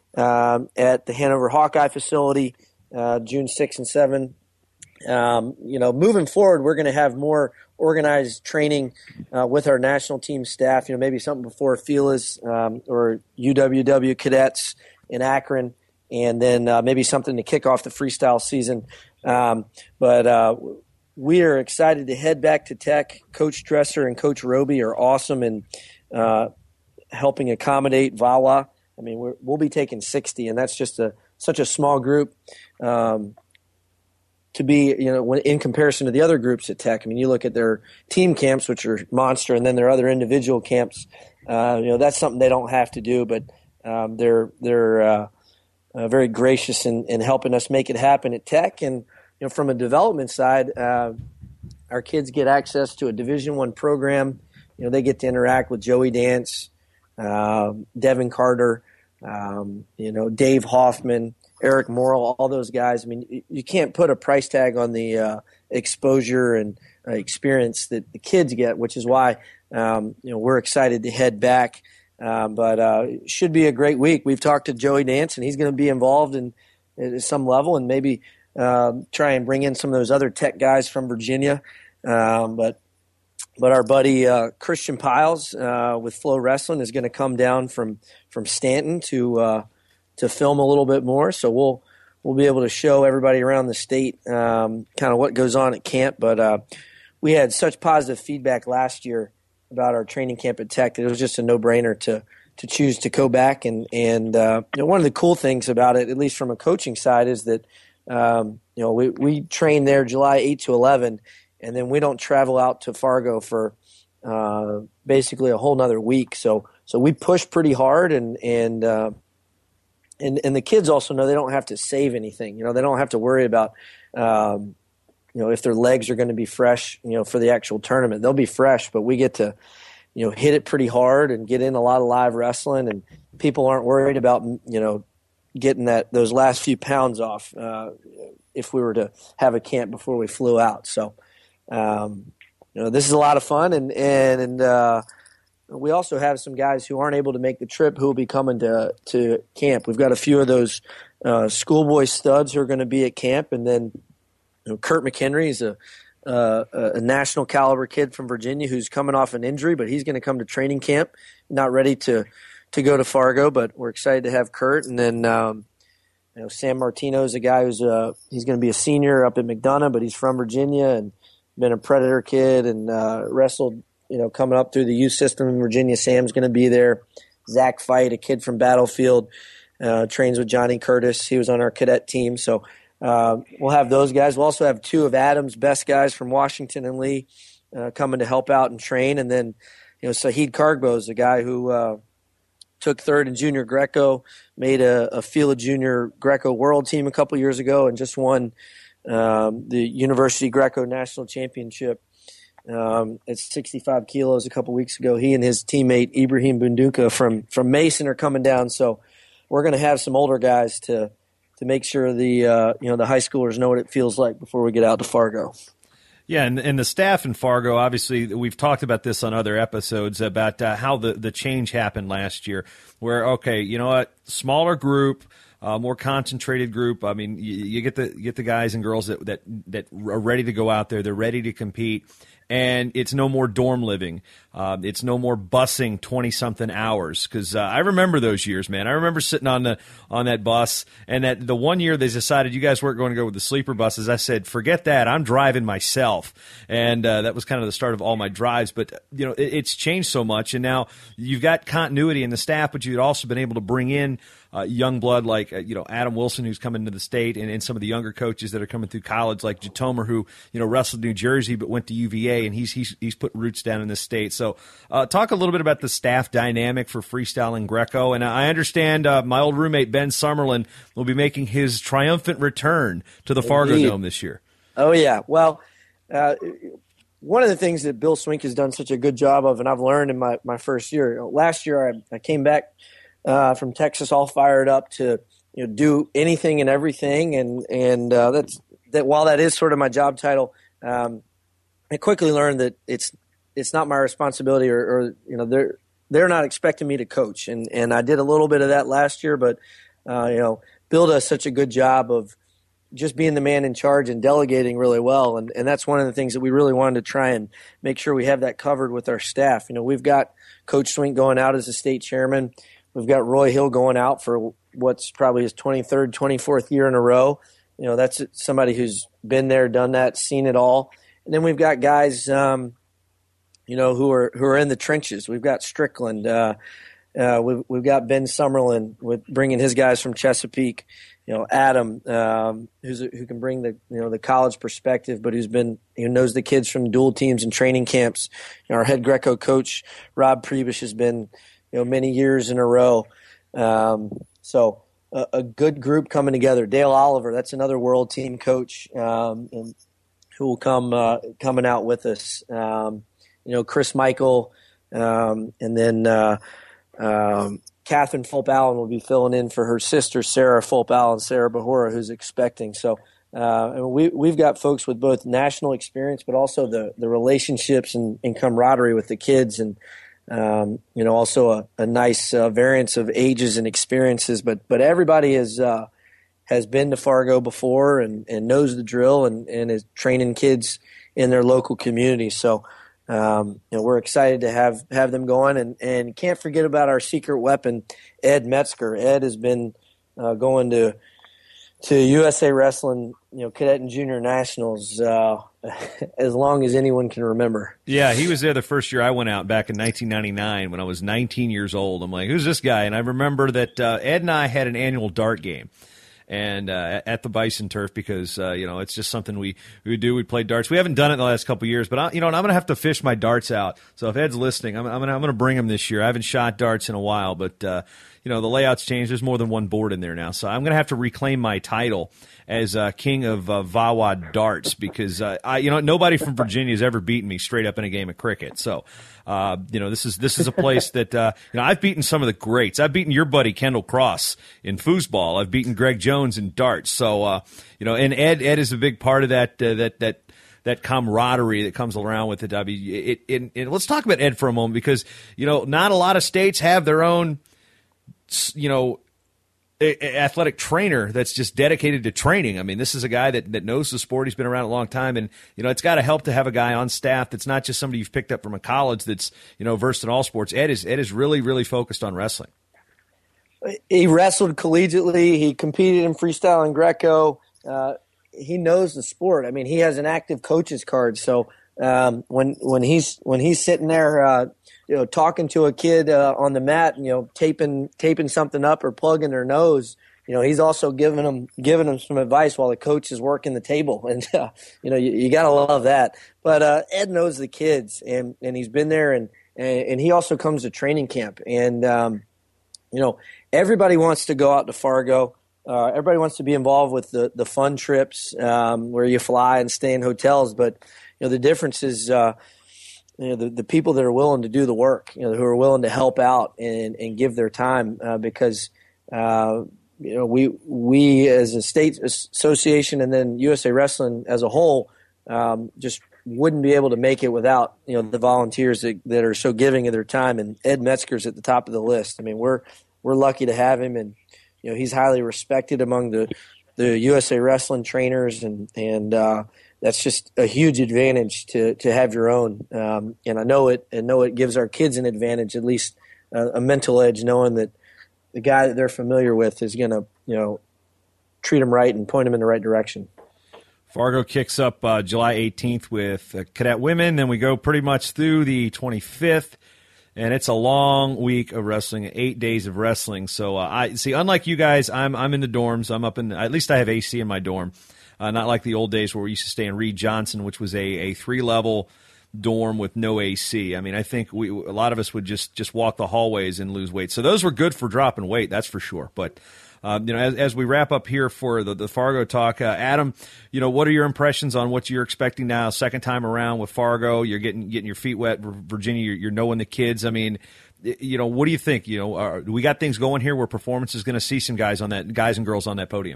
um, at the Hanover Hawkeye facility uh, June sixth and seventh. Um, you know, moving forward, we're going to have more organized training uh, with our national team staff. You know, maybe something before F I L As um, or U W W cadets in Akron, and then uh, maybe something to kick off the freestyle season. Um, but uh, we are excited to head back to Tech. Coach Dresser and Coach Roby are awesome in uh, helping accommodate V A W A. I mean, we're, we'll be taking sixty, and that's just a such a small group. Um, to be, you know, when, in comparison to the other groups at Tech. I mean, you look at their team camps, which are monster, and then their other individual camps. Uh, you know, that's something they don't have to do, but um, they're they're uh, uh, very gracious in, in helping us make it happen at Tech. And you know, from a development side, uh, our kids get access to a Division One program. You know, they get to interact with Joey Dance, uh, Devin Carter, um, you know, Dave Hoffman. Eric Morrill, all those guys. I mean, you can't put a price tag on the uh, exposure and uh, experience that the kids get, which is why um, you know we're excited to head back. Uh, but uh, it should be a great week. We've talked to Joey Nance, and he's going to be involved in at some level, and maybe uh, try and bring in some of those other tech guys from Virginia. Um, but but our buddy uh, Christian Piles uh, with Flow Wrestling is going to come down from from Stanton to uh, to film a little bit more. So we'll we'll be able to show everybody around the state um, kind of what goes on at camp. But uh, we had such positive feedback last year about our training camp at Tech that it was just a no-brainer to to choose to go back. And and uh, you know, one of the cool things about it, at least from a coaching side, is that um, you know we we train there July eighth to eleven, and then we don't travel out to Fargo for uh, basically a whole nother week. So so we push pretty hard, and and uh, and and the kids also know they don't have to save anything. You know, they don't have to worry about um, you know if their legs are going to be fresh. You know, for the actual tournament, they'll be fresh, but we get to you know, hit it pretty hard and get in a lot of live wrestling, and people aren't worried about, you know, getting that those last few pounds off uh, if we were to have a camp before we flew out. So, um, you know, this is a lot of fun, and and and uh, we also have some guys who aren't able to make the trip who will be coming to to camp. We've got a few of those uh, schoolboy studs who are going to be at camp, and then you know, Kurt McHenry is a Uh, a national caliber kid from Virginia who's coming off an injury, but he's going to come to training camp, not ready to, to go to Fargo, but we're excited to have Kurt. And then, um, you know, Sam Martino is a guy who's uh he's going to be a senior up at McDonough, but he's from Virginia and been a Predator kid and uh, wrestled, you know, coming up through the youth system in Virginia. Sam's going to be there. Zach Fight, a kid from Battlefield, uh, trains with Johnny Curtis. He was on our cadet team. So, Uh, we'll have those guys. We'll also have two of Adam's best guys from Washington and Lee uh, coming to help out and train. And then, you know, Saheed Kargbo is a guy who uh, took third in Junior Greco, made a, a Fila Junior Greco World Team a couple years ago, and just won um, the University Greco National Championship um, at sixty-five kilos a couple weeks ago. He and his teammate Ibrahim Bunduka from from Mason are coming down. So we're going to have some older guys to – to make sure the uh, you know the high schoolers know what it feels like before we get out to Fargo. Yeah, and, and the staff in Fargo, obviously, we've talked about this on other episodes about uh, how the, the change happened last year, where, okay, you know what, smaller group, uh, more concentrated group. I mean, you, you get the you get the guys and girls that, that, that are ready to go out there, they're ready to compete, and it's no more dorm living. Uh, it's no more busing twenty-something hours, because uh, I remember those years, man. I remember sitting on the on that bus, and that the one year they decided you guys weren't going to go with the sleeper buses, I said, forget that. I'm driving myself. And uh, that was kind of the start of all my drives. But, you know, it, it's changed so much, and now you've got continuity in the staff, but you've also been able to bring in uh, young blood like, uh, you know, Adam Wilson, who's coming to the state, and, and some of the younger coaches that are coming through college, like Jatomer, who, you know, wrestled New Jersey but went to U V A, and he's he's he's put roots down in this state. So uh, talk a little bit about the staff dynamic for freestyle and Greco. And I understand uh, my old roommate Ben Summerlin will be making his triumphant return to the Fargo Indeed. Dome this year. Oh, yeah. Well, uh, one of the things that Bill Swink has done such a good job of, and I've learned in my, my first year, last year I, I came back uh, from Texas all fired up to you know do anything and everything. And, and uh, that's that. While that is sort of my job title, um, I quickly learned that it's it's not my responsibility, or, or you know they're they're not expecting me to coach, and and I did a little bit of that last year, but uh, you know Bill does such a good job of just being the man in charge and delegating really well, and and that's one of the things that we really wanted to try and make sure we have that covered with our staff. You know, we've got Coach Swink going out as the state chairman, we've got Roy Hill going out for what's probably his twenty-third, twenty-fourth year in a row. You know, that's somebody who's been there, done that, seen it all, and then we've got guys. Um, You know, who are who are in the trenches. We've got Strickland. Uh, uh, we've we've got Ben Summerlin with bringing his guys from Chesapeake. You know, Adam, um, who's who can bring the you know the college perspective, but who's been who knows the kids from dual teams and training camps. You know, our head Greco coach Rob Prebish has been you know many years in a row. Um, so a, a good group coming together. Dale Oliver, that's another world team coach, um, and who will come uh, coming out with us. Um, You know, Chris Michael, um, and then uh, um, Catherine Fulp-Allen will be filling in for her sister, Sarah Fulp-Allen, Sarah Bahura, who's expecting. So uh, and we, we've got folks with both national experience, but also the, the relationships and, and camaraderie with the kids, and um, you know, also a, a nice uh, variance of ages and experiences. But but everybody is uh, has been to Fargo before and, and knows the drill and, and is training kids in their local community. So, um, you know, we're excited to have, have them going, and, and can't forget about our secret weapon, Ed Metzger. Ed has been uh, going to to U S A Wrestling, you know, cadet and junior nationals uh, as long as anyone can remember. Yeah, he was there the first year I went out back in nineteen ninety-nine when I was nineteen years old. I'm like, who's this guy? And I remember that uh, Ed and I had an annual dart game. And uh, at the Bison Turf, because uh, you know, it's just something we we do. We play darts. We haven't done it in the last couple of years, but I, you know, and I'm gonna have to fish my darts out. So if Ed's listening, I'm, I'm gonna I'm gonna bring him this year. I haven't shot darts in a while, but uh, you know, the layout's changed. There's more than one board in there now, so I'm gonna have to reclaim my title as uh, king of uh, V A W A darts, because uh, I, you know, nobody from Virginia has ever beaten me straight up in a game of cricket. So. Uh, you know, this is this is a place that uh, you know, I've beaten some of the greats. I've beaten your buddy Kendall Cross in foosball. I've beaten Greg Jones in darts. So uh, you know, and Ed Ed is a big part of that uh, that that that camaraderie that comes around with it. I mean, it, it, it, let's talk about Ed for a moment, because you know, not a lot of states have their own, you know, athletic trainer that's just dedicated to training. I mean, this is a guy that, that knows the sport. He's been around a long time, and you know, it's got to help to have a guy on staff that's not just somebody you've picked up from a college that's, you know, versed in all sports. Ed is Ed is really really focused on wrestling. He wrestled collegiately. He competed in freestyle and Greco. Uh, he knows the sport. I mean, he has an active coach's card. So um, when when he's when he's sitting there, uh, you know, talking to a kid uh, on the mat, you know, taping taping something up or plugging their nose, you know, he's also giving them giving them some advice while the coach is working the table, and uh, you know, you, you gotta love that. But uh, Ed knows the kids, and, and he's been there, and and he also comes to training camp, and um, you know, everybody wants to go out to Fargo. Uh, everybody wants to be involved with the the fun trips um, where you fly and stay in hotels, but you know, the difference is. Uh, You know, the, the people that are willing to do the work, you know, who are willing to help out and, and give their time, uh, because, uh, you know, we, we as a state association and then U S A Wrestling as a whole, um, just wouldn't be able to make it without, you know, the volunteers that, that are so giving of their time. And Ed Metzger's at the top of the list. I mean, we're, we're lucky to have him, and, you know, he's highly respected among the, the U S A Wrestling trainers, and, and, uh, that's just a huge advantage to, to have your own. Um, and I know it, and know it gives our kids an advantage, at least uh, a mental edge, knowing that the guy that they're familiar with is going to, you know, treat them right and point them in the right direction. Fargo kicks up uh, July eighteenth with uh, cadet women. Then we go pretty much through the twenty-fifth. And it's a long week of wrestling, eight days of wrestling. So uh, I see, unlike you guys, I'm, I'm in the dorms. I'm up in, at least I have A C in my dorm. Uh, not like the old days where we used to stay in Reed Johnson, which was a, a three-level dorm with no A C. I mean, I think we a lot of us would just, just walk the hallways and lose weight. So those were good for dropping weight, that's for sure. But, uh, you know, as, as we wrap up here for the, the Fargo talk, uh, Adam, you know, what are your impressions on what you're expecting now, second time around with Fargo? You're getting getting your feet wet. Virginia, you're, you're knowing the kids. I mean, you know, what do you think? You know, uh, we got things going here where performance is going to see some guys on that, guys and girls on that podium.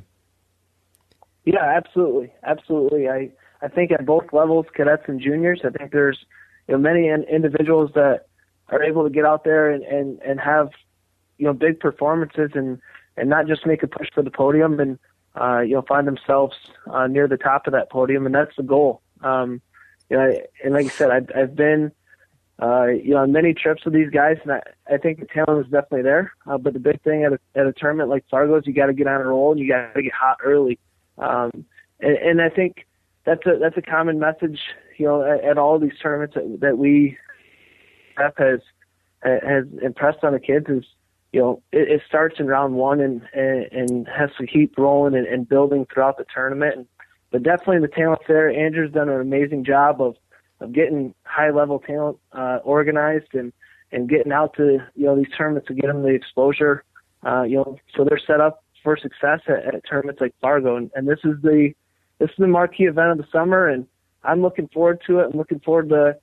Yeah, absolutely, absolutely. I, I think at both levels, cadets and juniors, I think there's, you know, many individuals that are able to get out there and, and, and have, you know, big performances and, and not just make a push for the podium, and uh, you know, find themselves uh, near the top of that podium, and that's the goal. Um, you know, and like I said, I've, I've been, uh, you know, on many trips with these guys, and I, I think the talent is definitely there. Uh, but the big thing at a, at a tournament like Fargo is you got to get on a roll, and you got to get hot early. Um, and, and I think that's a that's a common message, you know, at, at all these tournaments that, that we have has has impressed on the kids is, you know, it, it starts in round one and, and, and has to keep rolling and, and building throughout the tournament. And, but definitely the talent's there. Andrew's done an amazing job of, of getting high level talent uh, organized and, and getting out to, you know, these tournaments to get them the exposure, uh, you know, so they're set up for success at, at tournaments like Fargo, and, and this is the this is the marquee event of the summer, and I'm looking forward to it. I'm looking forward to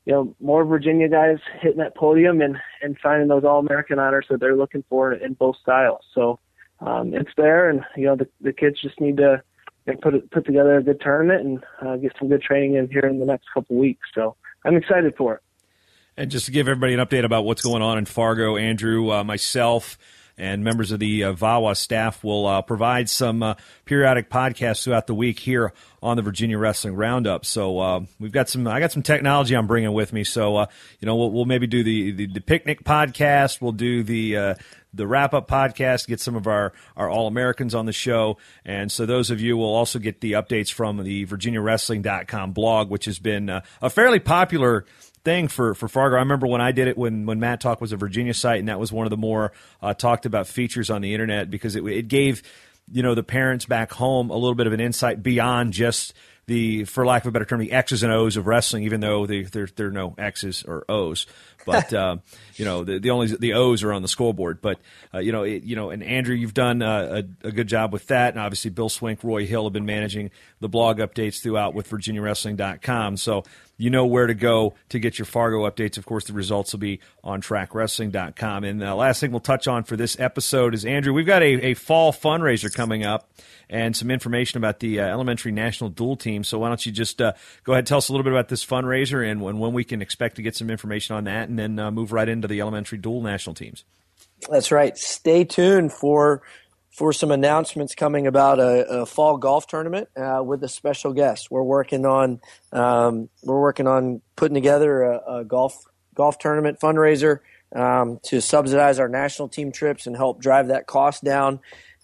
you know, more Virginia guys hitting that podium and, and finding those All-American honors that they're looking for in both styles. So um, it's there, and, you know, the, the kids just need to you know, put put together a good tournament and uh, get some good training in here in the next couple weeks. So I'm excited for it. And just to give everybody an update about what's going on in Fargo, Andrew, uh, myself, and members of the uh, V A W A staff will uh, provide some uh, periodic podcasts throughout the week here on the Virginia Wrestling Roundup. So uh, we've got some, I got some technology I'm bringing with me. So uh, you know, we'll, we'll maybe do the, the the picnic podcast. We'll do the uh, the wrap up podcast. Get some of our our All Americans on the show, and so those of you will also get the updates from the Virginia Wrestling dot com blog, which has been uh, a fairly popular thing for, for Fargo. I remember when I did it when, when Matt Talk was a Virginia site, and that was one of the more uh, talked about features on the internet because it, it gave, you know, the parents back home a little bit of an insight beyond just the, for lack of a better term, the X's and O's of wrestling, even though they, there there are no X's or O's. But uh, you know, the, the only the O's are on the scoreboard. But uh, you know, it, you know, and Andrew, you've done uh, a, a good job with that, and obviously Bill Swink, Roy Hill have been managing the blog updates throughout with Virginia Wrestling dot com. So you know where to go to get your Fargo updates. Of course, the results will be on Track Wrestling dot com. And the last thing we'll touch on for this episode is, Andrew, we've got a, a fall fundraiser coming up and some information about the uh, elementary national dual team. So why don't you just uh, go ahead and tell us a little bit about this fundraiser and when, when we can expect to get some information on that, and then uh, move right into the elementary dual national teams. That's right. Stay tuned for for some announcements coming about a, a fall golf tournament uh, with a special guest. We're working on um, we're working on putting together a, a golf golf tournament fundraiser um, to subsidize our national team trips and help drive that cost down.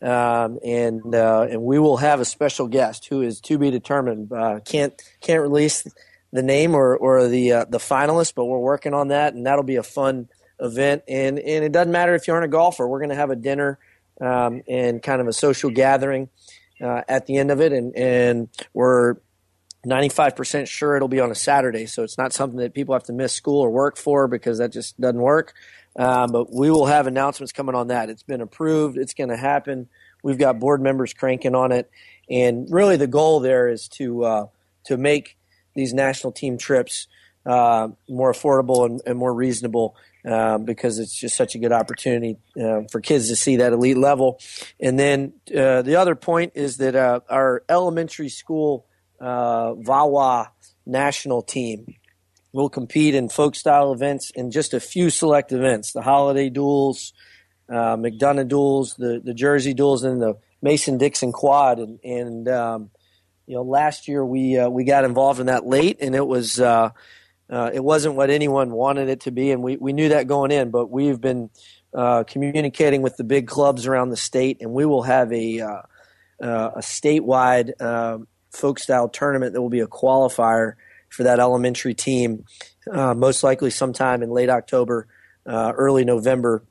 Um, and uh, and we will have a special guest who is to be determined. Uh, can't can't release the name or or the uh, the finalist, but we're working on that, and that'll be a fun event. And and it doesn't matter if you aren't a golfer. We're going to have a dinner um, and kind of a social gathering uh, at the end of it, and and we're ninety-five percent sure it'll be on a Saturday, so it's not something that people have to miss school or work for, because that just doesn't work. Um, but we will have announcements coming on that. It's been approved. It's going to happen. We've got board members cranking on it. And really the goal there is to uh, to make these national team trips uh, more affordable and, and more reasonable uh, because it's just such a good opportunity uh, for kids to see that elite level. And then uh, the other point is that uh, our elementary school uh, V A W A national team will compete in folk-style events in just a few select events, the holiday duels, uh, McDonough duels, the, the Jersey duels, and the Mason-Dixon quad. And, and um, you know, last year we uh, we got involved in that late, and it was uh, uh, it wasn't what anyone wanted it to be, and we, we knew that going in. But we've been uh, communicating with the big clubs around the state, and we will have a uh, uh, a statewide uh, folk-style tournament that will be a qualifier for that elementary team, uh, most likely sometime in late October, uh, early November,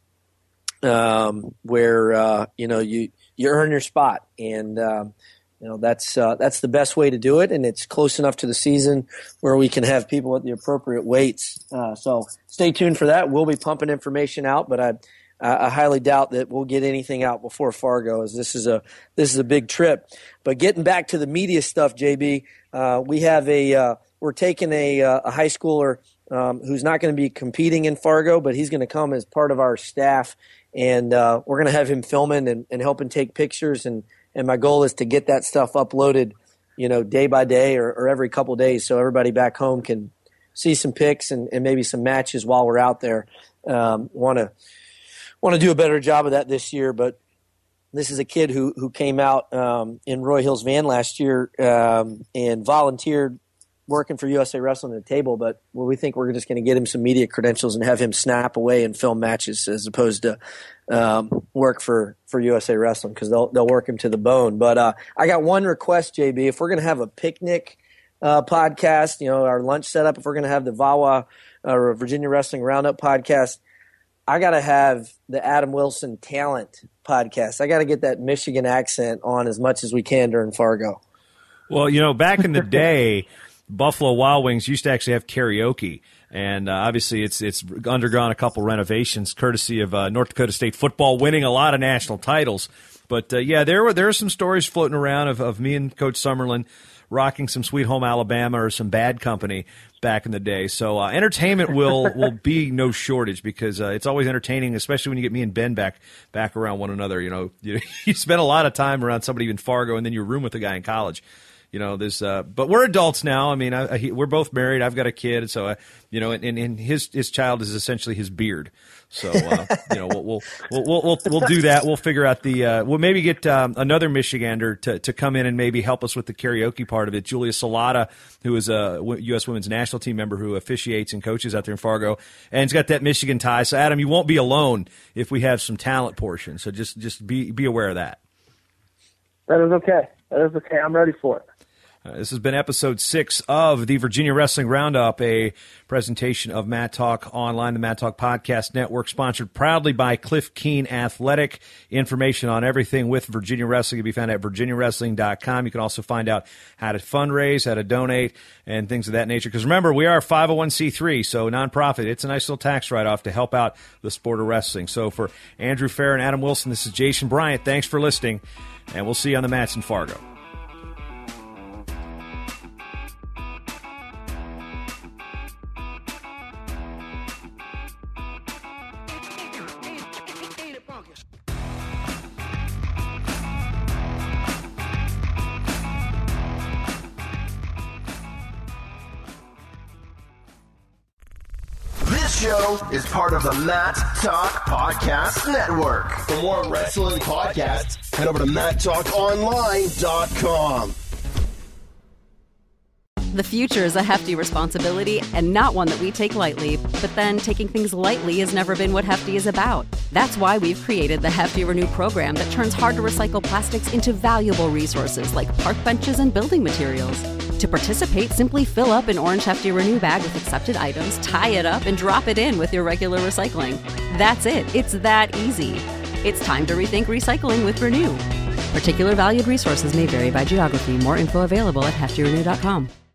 um, where uh, you know you you earn your spot, and um, you know that's uh, that's the best way to do it, and it's close enough to the season where we can have people at the appropriate weights. Uh, so stay tuned for that. We'll be pumping information out, but I I highly doubt that we'll get anything out before Fargo, as this is a this is a big trip. But getting back to the media stuff, J B, uh, we have a uh, we're taking a, a high schooler um, who's not going to be competing in Fargo, but he's going to come as part of our staff, and uh, we're going to have him filming and, and helping take pictures. And, and my goal is to get that stuff uploaded, you know, day by day or, or every couple of days, so everybody back home can see some pics and, and maybe some matches while we're out there. Um, want to want to do a better job of that this year, but this is a kid who who came out um, in Roy Hill's van last year um, and volunteered working for U S A Wrestling at the table, but well, we think we're just going to get him some media credentials and have him snap away and film matches as opposed to um, work for, for U S A Wrestling, because they'll they'll work him to the bone. But uh, I got one request, J B. If we're going to have a picnic uh, podcast, you know, our lunch setup, if we're going to have the V A W A or Virginia Wrestling Roundup podcast, I got to have the Adam Wilson Talent podcast. I got to get that Michigan accent on as much as we can during Fargo. Well, you know, back in the day, Buffalo Wild Wings used to actually have karaoke. And uh, obviously, it's it's undergone a couple renovations, courtesy of uh, North Dakota State football winning a lot of national titles. But uh, yeah, there were there are some stories floating around of, of me and Coach Summerlin rocking some Sweet Home Alabama or some Bad Company back in the day. So uh, entertainment will will be no shortage, because uh, it's always entertaining, especially when you get me and Ben back back around one another. You know, you, you spend a lot of time around somebody in Fargo, and then you room with a guy in college. You know, there's, uh, but we're adults now. I mean, I, I, we're both married. I've got a kid, so I, you know, and, and his his child is essentially his beard. So, uh, you know, we'll we'll, we'll we'll we'll do that. We'll figure out the. Uh, we'll maybe get um, another Michigander to to come in and maybe help us with the karaoke part of it. Julia Salata, who is a U S Women's National Team member who officiates and coaches out there in Fargo, and he's got that Michigan tie. So, Adam, you won't be alone if we have some talent portion. So, just just be be aware of that. That is okay. That is okay. I'm ready for it. Uh, this has been episode six of the Virginia Wrestling Roundup, a presentation of Mat Talk Online, the Mat Talk Podcast Network, sponsored proudly by Cliff Keen Athletic. Information on everything with Virginia Wrestling can be found at virginia wrestling dot com. You can also find out how to fundraise, how to donate, and things of that nature. Because remember, we are five oh one c three, so nonprofit. It's a nice little tax write-off to help out the sport of wrestling. So for Andrew Fair and Adam Wilson, this is Jason Bryant. Thanks for listening, and we'll see you on the mats in Fargo. Show is part of the Mat Talk Podcast Network. For more wrestling podcasts, head over to mat talk online dot com. The future is a hefty responsibility and not one that we take lightly, but then taking things lightly has never been what Hefty is about. That's why we've created the Hefty Renew program that turns hard-to-recycle plastics into valuable resources like park benches and building materials. To participate, simply fill up an orange Hefty Renew bag with accepted items, tie it up, and drop it in with your regular recycling. That's it. It's that easy. It's time to rethink recycling with Renew. Particular valued resources may vary by geography. More info available at hefty renew dot com.